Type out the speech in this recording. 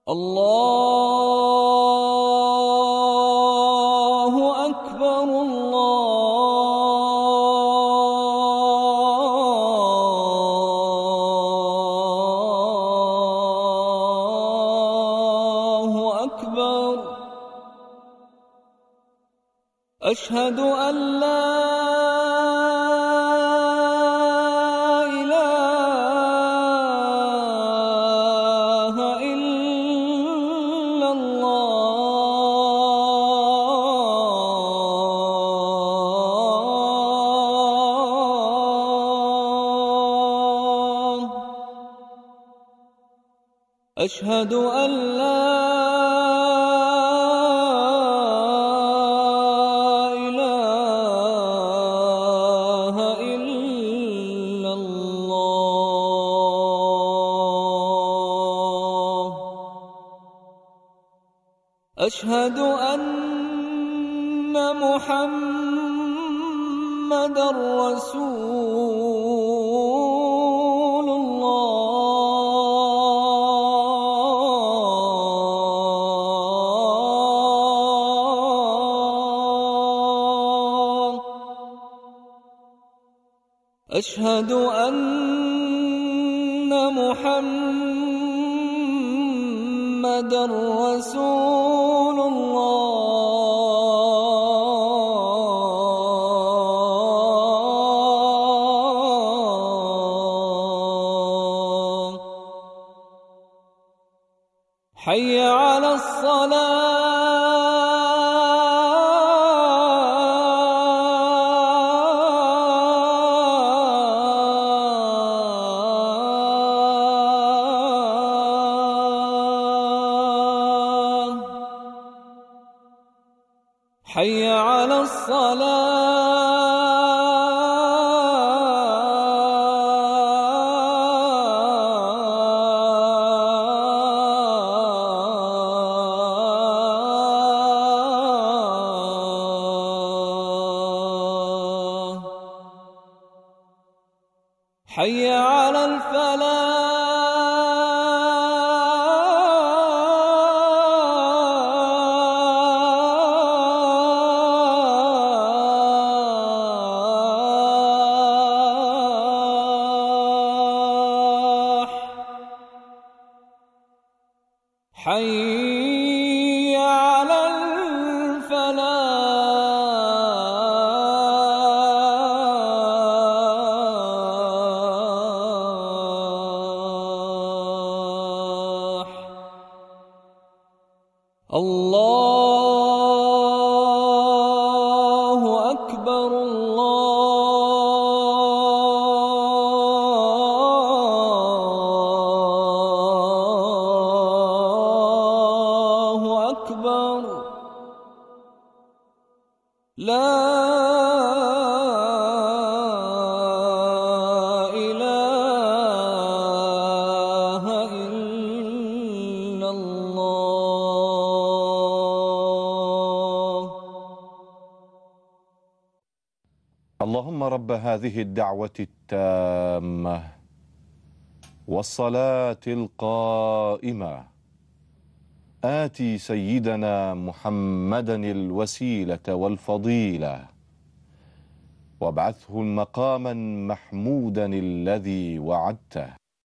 الله أكبر الله أكبر. أشهد أن لا إله إلا الله. أشهد أن لا إله إلا الله. أشهد أن محمدًا رسول الله. أشهد أن محمدًا رسول الله. حي على الصلاة. حي على الصلاة. حي على الفلاح. حي على الفلاح. الله أكبر الله أكبر. لا إله إلا الله. اللهم رب هذه الدعوة التامة والصلاة القائمة آتي سيدنا محمدا الوسيلة والفضيلة وابعثه المقاما محمودا الذي وعدته.